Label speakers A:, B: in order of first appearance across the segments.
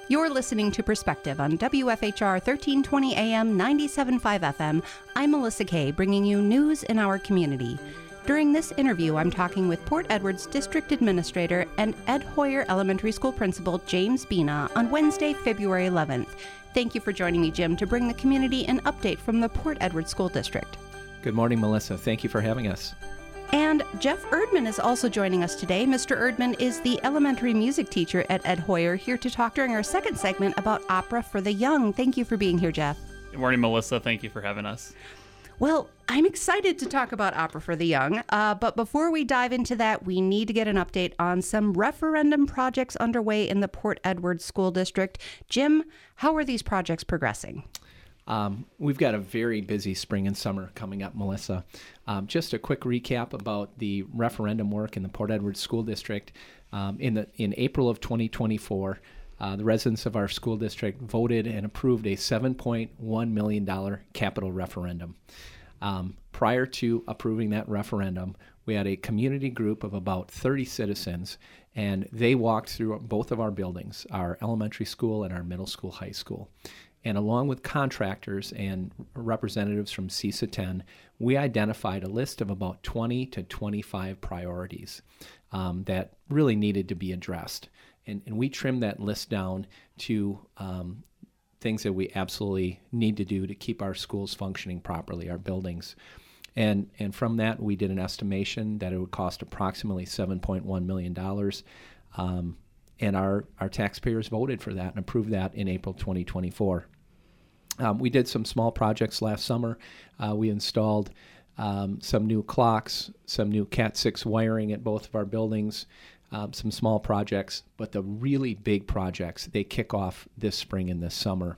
A: You're listening to Perspective on WFHR 1320 AM 97.5 FM. I'm Melissa Kay, bringing you news in our community. During this interview, I'm talking with Port Edwards District Administrator and Ed Hoyer Elementary School Principal James Bina on Wednesday, February 11th. Thank you for joining me, Jim, to bring the community an update from the Port Edwards School District.
B: Good morning, Melissa. Thank you for having us.
A: And Jeff Erdman is also joining us today. Mr. Erdman is the elementary music teacher at Ed Hoyer, here to talk during our second segment about Opera for the Young. Thank you for being here, Jeff.
C: Good morning, Melissa. Thank you for having us.
A: Well, I'm excited to talk about Opera for the Young, but before we dive into that, we need to get an update on some referendum projects underway in the Port Edwards School District. Jim, how are these projects progressing?
B: We've got a very busy spring and summer coming up, Melissa. Just a quick recap about the referendum work in the Port Edwards School District. In April of 2024, the residents of our school district voted and approved a $7.1 million capital referendum. Prior to approving that referendum, we had a community group of about 30 citizens, and they walked through both of our buildings, our elementary school and our middle school, high school. And along with contractors and representatives from CESA 10, we identified a list of about 20 to 25 priorities that really needed to be addressed. And we trimmed that list down to things that we absolutely need to do to keep our schools functioning properly, our buildings. And from that, we did an estimation that it would cost approximately $7.1 million. And our taxpayers voted for that and approved that in April 2024. We did some small projects last summer. We installed some new clocks, some new Cat 6 wiring at both of our buildings, some small projects. But the really big projects, they kick off this spring and this summer.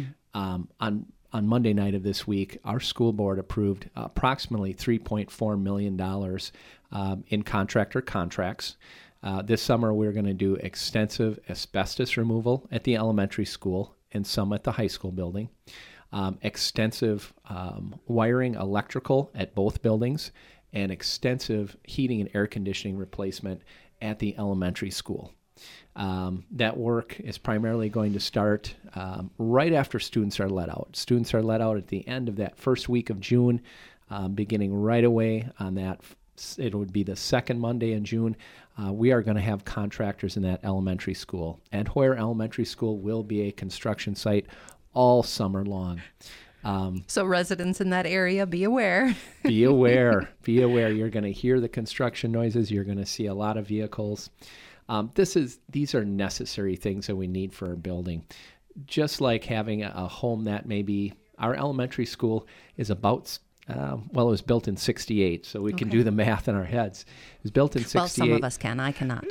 B: On Monday night of this week, our school board approved approximately $3.4 million in contractor contracts. This summer, we're going to do extensive asbestos removal at the elementary school and some at the high school building, extensive wiring electrical at both buildings, and extensive heating and air conditioning replacement at the elementary school. That work is primarily going to start right after students are let out. Students are let out at the end of that first week of June, beginning right away on that. It would be the second Monday in June. We are going to have contractors in that elementary school. Ed Hoyer Elementary School will be a construction site all summer long.
A: So residents in that area, be aware.
B: Be aware. Be aware. You're going to hear the construction noises. You're going to see a lot of vehicles. These are necessary things that we need for our building. Just like having a home that maybe our elementary school is about it was built in 68, so we can do the math in our heads. It was built in 68.
A: Well, some of us can. I cannot.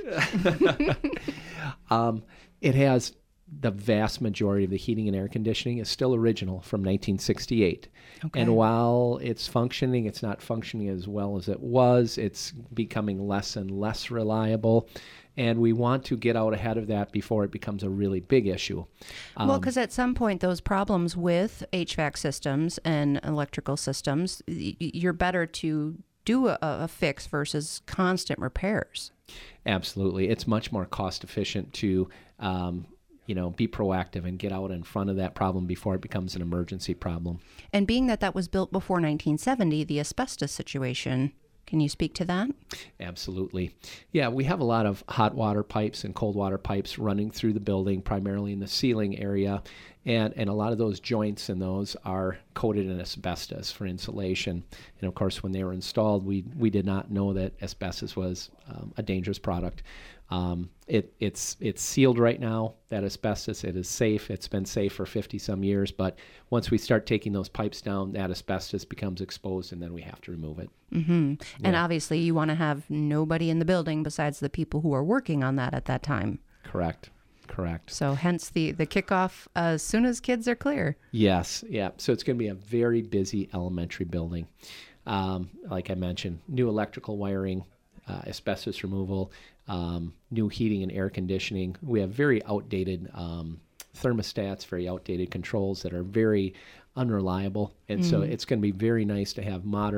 B: It has the vast majority of the heating and air conditioning is still original from 1968. Okay. And while it's functioning, it's not functioning as well as it was. It's becoming less and less reliable. And we want to get out ahead of that before it becomes a really big issue.
A: Well, because at some point, those problems with HVAC systems and electrical systems, you're better to do a fix versus constant repairs.
B: Absolutely. It's much more cost efficient to be proactive and get out in front of that problem before it becomes an emergency problem.
A: And being that was built before 1970, the asbestos situation, can you speak to that?
B: Absolutely. Yeah, we have a lot of hot water pipes and cold water pipes running through the building, primarily in the ceiling area. And a lot of those joints and those are coated in asbestos for insulation. And of course, when they were installed, we did not know that asbestos was a dangerous product. It's sealed right now, that asbestos. It is safe. It's been safe for 50-some years. But once we start taking those pipes down, that asbestos becomes exposed, and then we have to remove it.
A: Mm-hmm. Yeah. And obviously, you want to have nobody in the building besides the people who are working on that at that time.
B: Correct. So
A: hence the kickoff as soon as kids are clear.
B: Yes. Yeah. So it's going to be a very busy elementary building. Like I mentioned, new electrical wiring, asbestos removal, new heating and air conditioning. We have very outdated thermostats, very outdated controls that are very unreliable. And so it's going to be very nice to have modern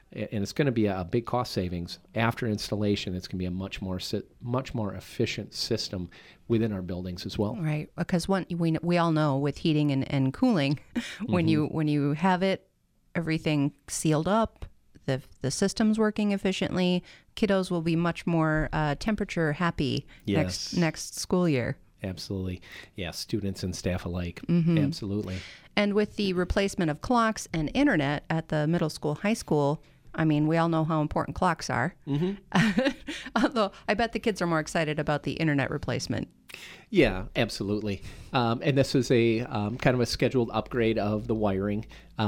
B: and it's going to be a big cost savings. After installation, it's going to be a much more efficient system within our buildings as well.
A: Right, because we all know with heating and cooling, when you have it, everything sealed up, the system's working efficiently, kiddos will be much more temperature happy next school year.
B: Absolutely. Yeah, students and staff alike. Absolutely.
A: And with the replacement of clocks and internet at the middle school, high school, I mean, we all know how important clocks are. Although I bet the kids are more excited about the internet replacement.
B: Yeah, absolutely. And this is a kind of a scheduled upgrade of the wiring.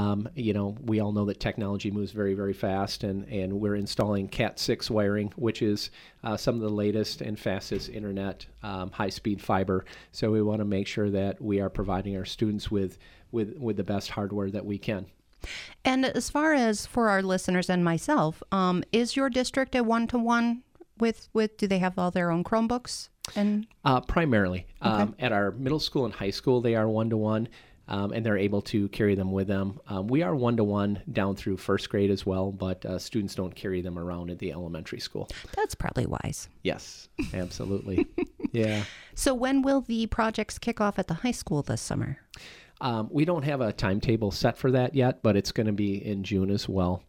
B: We all know that technology moves very, very fast, and we're installing Cat 6 wiring, which is some of the latest and fastest internet, high-speed fiber. So we want to make sure that we are providing our students with the best hardware that we can.
A: And as far as for our listeners and myself, is your district a one-to-one with do they have all their own Chromebooks? And
B: primarily.
A: Okay.
B: At our middle school and high school, they are one-to-one, and they're able to carry them with them. We are one-to-one down through first grade as well, but students don't carry them around at the elementary school.
A: That's probably wise.
B: Yes, absolutely. Yeah.
A: So when will the projects kick off at the high school this summer?
B: We don't have a timetable set for that yet, but it's going to be in June as well.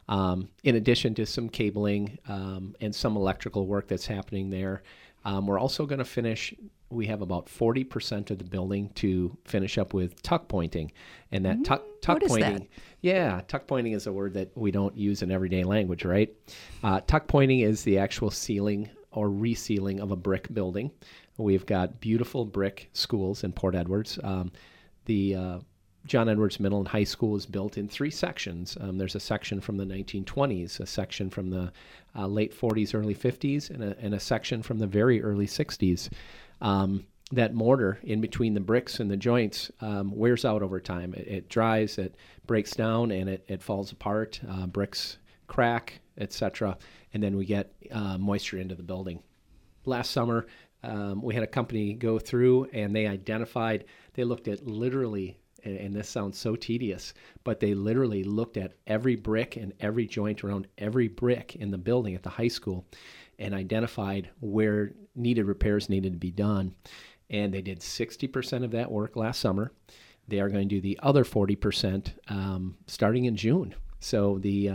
B: In addition to some cabling and some electrical work that's happening there, we're also going to finish. We have about 40% of the building to finish up with tuck pointing, and that tuck pointing.
A: That?
B: Yeah, tuck pointing is a word that we don't use in everyday language, right? Tuck pointing is the actual sealing or resealing of a brick building. We've got beautiful brick schools in Port Edwards. The John Edwards Middle and High School is built in 3 sections. There's a section from the 1920s, a section from the late 40s, early 50s, and a section from the very early 60s. That mortar in between the bricks and the joints wears out over time. It dries, it breaks down, and it falls apart. Bricks crack, etc., and then we get moisture into the building. Last summer, we had a company go through, and they looked at literally, and this sounds so tedious, but they literally looked at every brick and every joint around every brick in the building at the high school and identified where repairs needed to be done. And they did 60% of that work last summer. They are going to do the other 40% starting in June. So the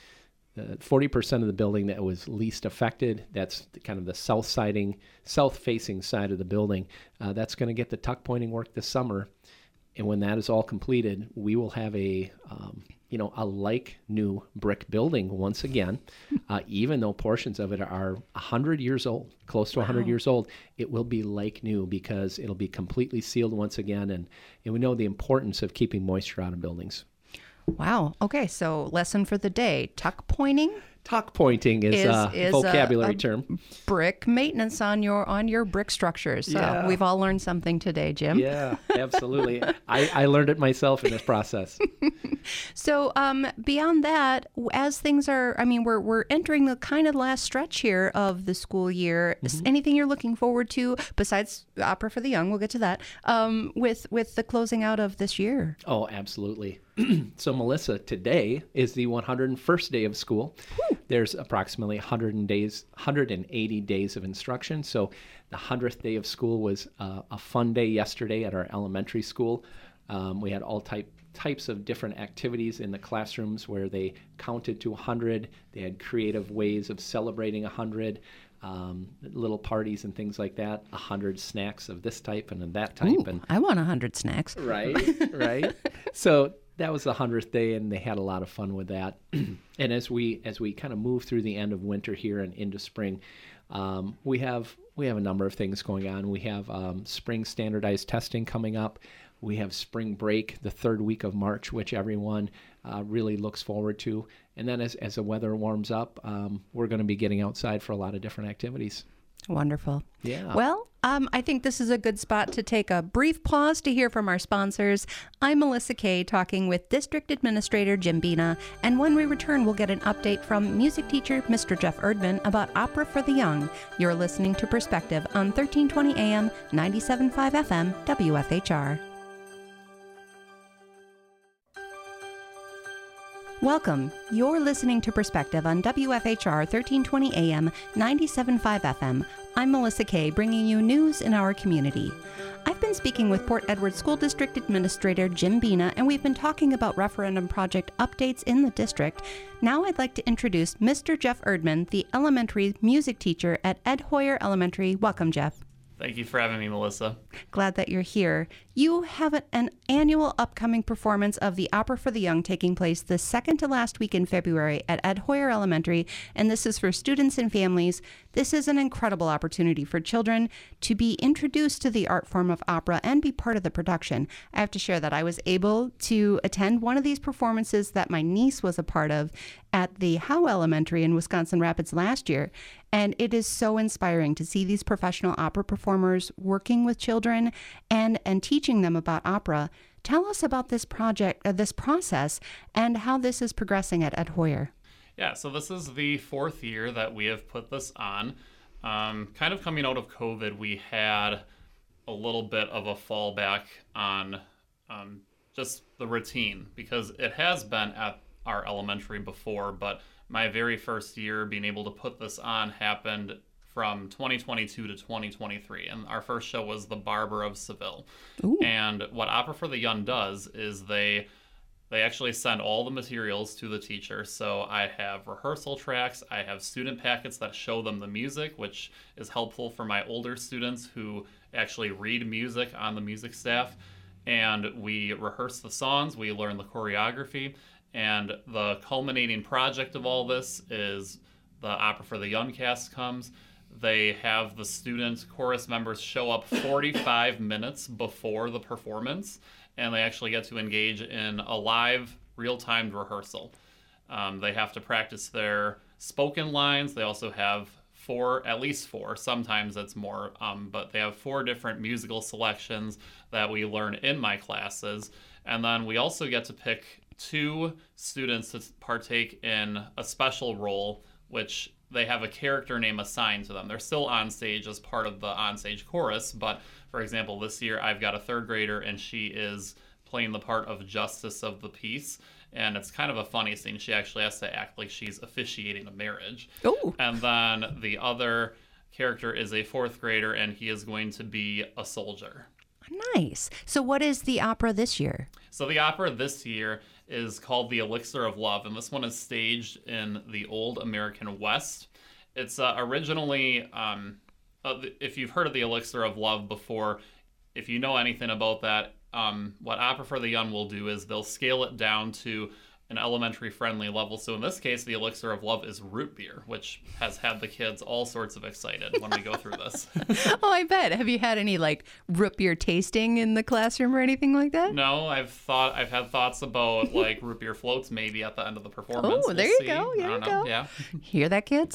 B: 40% of the building that was least affected, that's kind of the south-facing side of the building, that's going to get the tuck pointing work this summer. And when that is all completed, we will have a like new brick building once again. Even though portions of it are 100 years old, close to 100 years old, it will be like new because it'll be completely sealed once again. And we know the importance of keeping moisture out of buildings.
A: Wow. Okay. So lesson for the day, tuck pointing.
B: Tuck pointing is a vocabulary term.
A: Brick maintenance on your brick structures. Yeah. We've all learned something today, Jim.
B: Yeah, absolutely. I learned it myself in this process.
A: So beyond that, as things are, we're entering the kind of last stretch here of the school year. Mm-hmm. Anything you're looking forward to besides Opera for the Young? We'll get to that. With the closing out of this year.
B: Oh, absolutely. So, Melissa, today is the 101st day of school. Woo. There's approximately 180 days of instruction. So the 100th day of school was a fun day yesterday at our elementary school. We had all types of different activities in the classrooms where they counted to 100. They had creative ways of celebrating 100. Little parties and things like that, 100 snacks of this type and of that type.
A: Ooh, and I want 100 snacks.
B: Right. So that was the 100th day, and they had a lot of fun with that. And as we kind of move through the end of winter here and into spring, we have a number of things going on. We have spring standardized testing coming up. We have spring break the 3rd week of March, which everyone really looks forward to. And then as the weather warms up, we're going to be getting outside for a lot of different activities.
A: Wonderful.
B: Yeah.
A: Well, I think this is a good spot to take a brief pause to hear from our sponsors. I'm Melissa Kay, talking with District Administrator Jim Bina, and when we return, we'll get an update from music teacher Mr. Jeff Erdman about Opera for the Young. You're listening to Perspective on 1320 AM, 97.5 FM, WFHR. Welcome. You're listening to Perspective on WFHR 1320 AM, 97.5 FM. I'm Melissa Kay, bringing you news in our community. I've been speaking with Port Edward School District Administrator Jim Bina, and we've been talking about referendum project updates in the district. Now I'd like to introduce Mr. Jeff Erdman, the elementary music teacher at Ed Hoyer Elementary. Welcome, Jeff.
C: Thank you for having me, Melissa.
A: Glad that you're here. You have an annual upcoming performance of the Opera for the Young taking place the second to last week in February at Ed Hoyer Elementary, and this is for students and families. This is an incredible opportunity for children to be introduced to the art form of opera and be part of the production. I have to share that I was able to attend one of these performances that my niece was a part of at the Howe Elementary in Wisconsin Rapids last year. And it is so inspiring to see these professional opera performers working with children and teaching them about opera. Tell us about this project, this process, and how this is progressing at Ed Hoyer.
C: Yeah, so this is the fourth year that we have put this on. Kind of coming out of COVID, we had a little bit of a fallback on just the routine, because it has been at our elementary before, but my very first year being able to put this on happened from 2022 to 2023, and our first show was The Barber of Seville. Ooh. And what Opera for the Young does is they actually send all the materials to the teacher. So I have rehearsal tracks, I have student packets that show them the music, which is helpful for my older students who actually read music on the music staff. And we rehearse the songs, we learn the choreography, and the culminating project of all this is the Opera for the Young cast comes. They have the student chorus members show up 45 minutes before the performance, and they actually get to engage in a live, real-timed rehearsal. They have to practice their spoken lines. They also have at least four, sometimes it's more, but they have 4 different musical selections that we learn in my classes. And then we also get to pick 2 students to partake in a special role, which they have a character name assigned to them. They're still on stage as part of the onstage chorus, but for example, this year I've got a 3rd grader and she is playing the part of Justice of the Peace. And it's kind of a funny scene. She actually has to act like she's officiating a marriage. Ooh. And then the other character is a 4th grader, and he is going to be a soldier.
A: Nice. So what is the opera this year?
C: So the opera this year is called The Elixir of Love, and this one is staged in the old American West. It's originally, if you've heard of The Elixir of Love before, if you know anything about that, what Opera for the Young will do is they'll scale it down to an elementary friendly level. So in this case, the Elixir of Love is root beer, which has had the kids all sorts of excited when we go through this.
A: Oh, I bet. Have you had any root beer tasting in the classroom or anything like that?
C: No, I've had thoughts about root beer floats maybe at the end of the performance.
A: Oh, there you go. There you go.
C: Yeah.
A: Hear that, kids?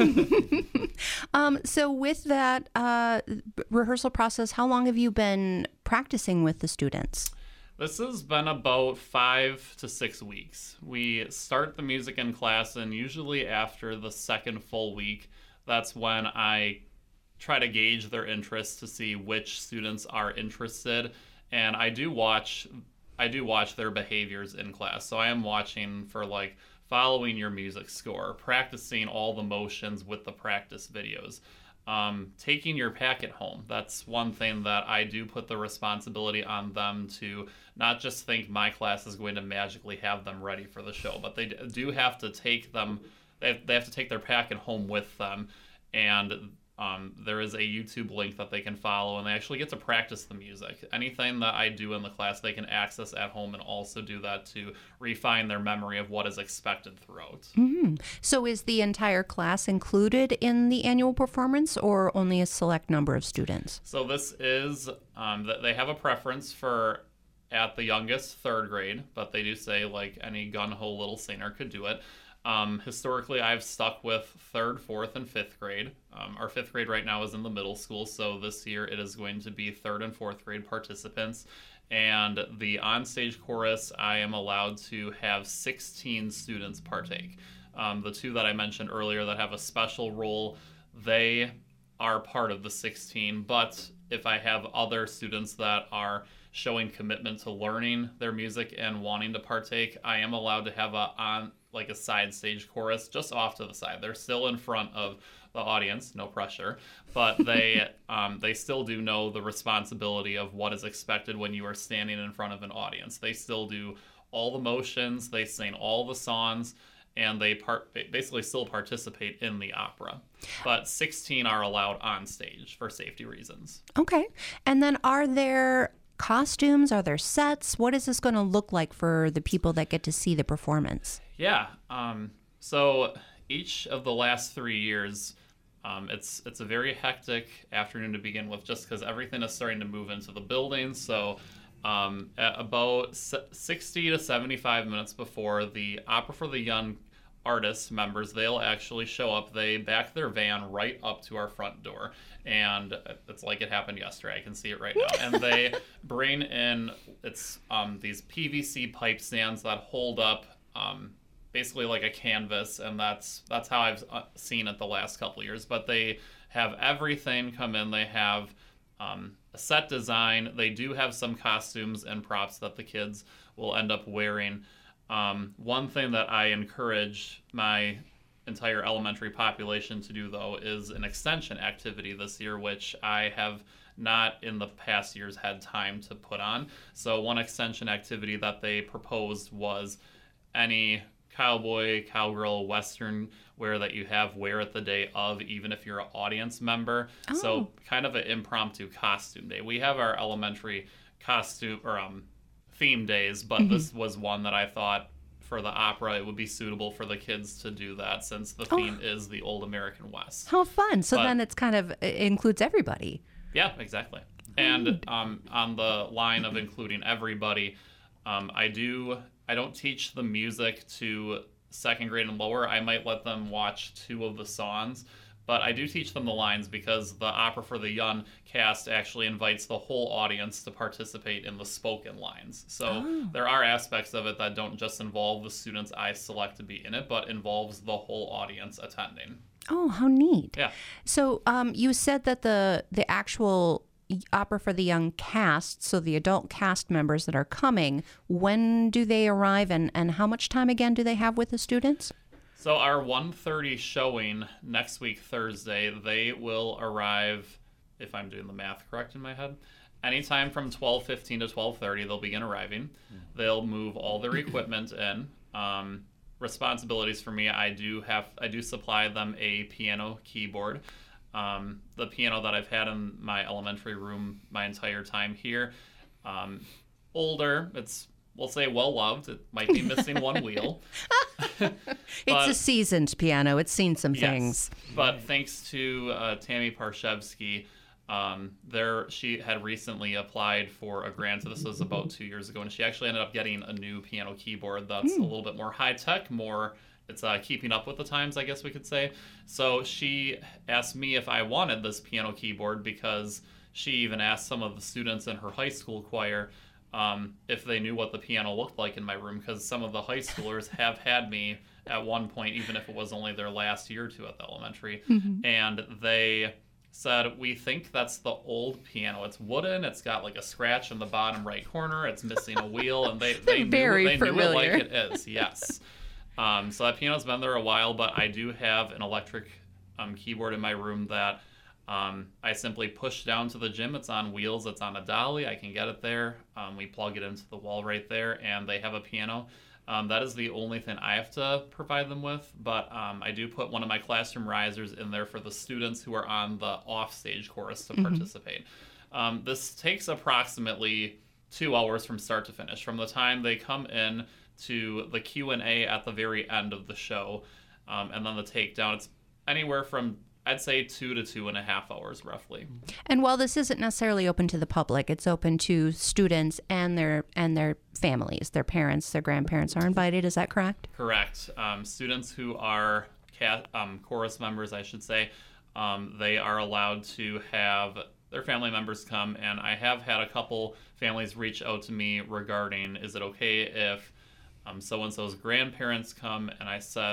A: So with that rehearsal process, how long have you been practicing with the students?
C: This has been about 5 to 6 weeks. We start the music in class, and usually after the second full week, that's when I try to gauge their interest to see which students are interested. And I do watch their behaviors in class. So I am watching for following your music score, practicing all the motions with the practice videos. Taking your packet home. That's one thing that I do put the responsibility on them to not just think my class is going to magically have them ready for the show, but they do have to take them, they have to take their packet home with them, and there is a YouTube link that they can follow, and they actually get to practice the music. Anything that I do in the class, they can access at home and also do that to refine their memory of what is expected throughout.
A: Mm-hmm. So is the entire class included in the annual performance, or only a select number of students?
C: So this is, they have a preference for at the youngest 3rd grade, but they do say any gun-ho little singer could do it. Historically, I've stuck with 3rd, 4th, and 5th grade. Our 5th grade right now is in the middle school, so this year it is going to be 3rd and 4th grade participants. And the onstage chorus, I am allowed to have 16 students partake. The 2 that I mentioned earlier that have a special role, they are part of the 16, but if I have other students that are showing commitment to learning their music and wanting to partake, I am allowed to have a side stage chorus just off to the side. They're still in front of the audience, no pressure, but they still do know the responsibility of what is expected when you are standing in front of an audience. They still do all the motions, they sing all the songs, and they basically still participate in the opera. But 16 are allowed on stage for safety reasons.
A: Okay. And then are there costumes? Are there sets? What is this going to look like for the people that get to see the performance?
C: Yeah. So each of the last 3 years, it's a very hectic afternoon to begin with, just because everything is starting to move into the building. So at about 60 to 75 minutes before the Opera for the Young artists members, they'll actually show up. They back their van right up to our front door, and it's like it happened yesterday. I can see it right now. And they bring in these PVC pipe stands that hold up basically like a canvas, and that's how I've seen it the last couple of years. But they have everything come in. They have a set design. They do have some costumes and props that the kids will end up wearing. One thing that I encourage my entire elementary population to do, though, is an extension activity this year, which I have not in the past years had time to put on. So one extension activity that they proposed was any cowboy, cowgirl, western wear that you have, wear it the day of, even if you're an audience member. Oh. So kind of an impromptu costume day. We have our elementary costume or theme days, but this was one that I thought for the opera it would be suitable for the kids to do that, since the theme is the old American West.
A: How fun. So then it's kind of it includes everybody.
C: Yeah, exactly. And on the line of including everybody, I don't teach the music to second grade and lower. I might let them watch 2 of the songs, but I do teach them the lines, because the Opera for the Young cast actually invites the whole audience to participate in the spoken lines. So there are aspects of it that don't just involve the students I select to be in it, but involves the whole audience attending.
A: Oh, how neat.
C: Yeah.
A: So you said that the actual Opera for the Young cast, so the adult cast members that are coming, when do they arrive, and how much time again do they have with the students?
C: So our 1:30 showing next week, Thursday, they will arrive, if I'm doing the math correct in my head, anytime from 12:15 to 12:30, they'll begin arriving. They'll move all their equipment in. Responsibilities for me, I do supply them a piano keyboard. The piano that I've had in my elementary room my entire time here, older, we'll say well-loved. It might be missing one wheel.
A: It's a seasoned piano. It's seen some things.
C: But thanks to Tammy Parshevsky, she had recently applied for a grant. So this was about 2 years ago, and she actually ended up getting a new piano keyboard that's a little bit more high-tech, it's keeping up with the times, I guess we could say. So she asked me if I wanted this piano keyboard, because she even asked some of the students in her high school choir if they knew what the piano looked like in my room, because some of the high schoolers have had me at one point, even if it was only their last year or two at the elementary, and they said, we think that's the old piano. It's wooden, it's got like a scratch in the bottom right corner, it's missing a wheel, and they knew it like it is. Yes. So that piano's been there a while, but I do have an electric keyboard in my room that I simply push down to the gym. It's on wheels. It's on a dolly. I can get it there. We plug it into the wall right there, and they have a piano. That is the only thing I have to provide them with, but I do put one of my classroom risers in there for the students who are on the off-stage chorus to participate. This takes approximately 2 hours from start to finish, from the time they come in to the Q&A at the very end of the show, and then the takedown. It's anywhere from, I'd say, 2 to 2.5 hours roughly.
A: And while this isn't necessarily open to the public, it's open to students and their families, their parents, their grandparents are invited. Is that correct?
C: Correct. Students who are chorus members, I should say, they are allowed to have their family members come, and I have had a couple families reach out to me regarding, is it okay if so-and-so's grandparents come? And I said,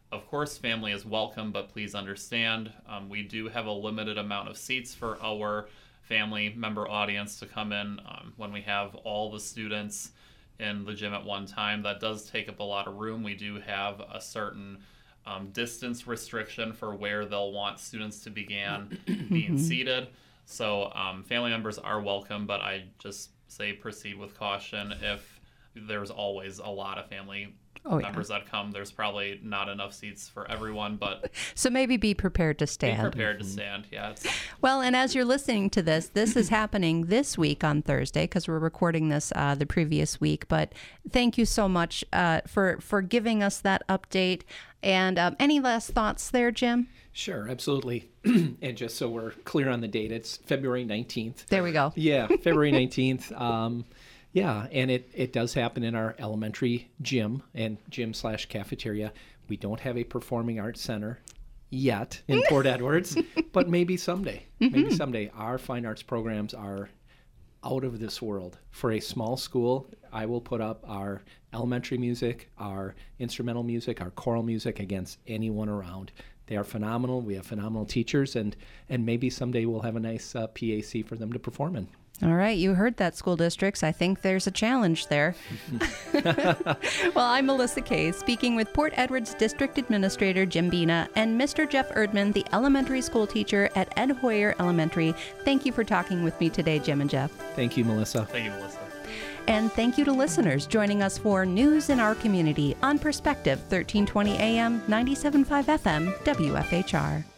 C: Of course, family is welcome, but please understand we do have a limited amount of seats for our family member audience to come in when we have all the students in the gym at one time. That does take up a lot of room. We do have a certain distance restriction for where they'll want students to begin being seated. So family members are welcome, but I just say proceed with caution. If there's always a lot of family members that come, there's probably not enough seats for everyone, but
A: so maybe be prepared to stand.
C: Be prepared to stand, yeah.
A: Well, and as you're listening to this is happening this week on Thursday, because we're recording this the previous week. But thank you so much for giving us that update. And any last thoughts there, Jim?
B: Sure, absolutely. And just so we're clear on the date, it's February 19th.
A: There we go.
B: Yeah, February 19th. Yeah, and it does happen in our elementary gym and gym/cafeteria. We don't have a performing arts center yet in Port Edwards, but maybe someday. Maybe someday. Our fine arts programs are out of this world. For a small school, I will put up our elementary music, our instrumental music, our choral music against anyone around. They are phenomenal. We have phenomenal teachers, and maybe someday we'll have a nice PAC for them to perform in.
A: All right, you heard that, school districts. I think there's a challenge there. Well, I'm Melissa Kay, speaking with Port Edwards District Administrator Jim Bina and Mr. Jeff Erdman, the elementary school teacher at Ed Hoyer Elementary. Thank you for talking with me today, Jim and Jeff.
B: Thank you, Melissa.
C: Thank you, Melissa.
A: And thank you to listeners joining us for News in Our Community on Perspective, 1320 AM, 97.5 FM, WFHR.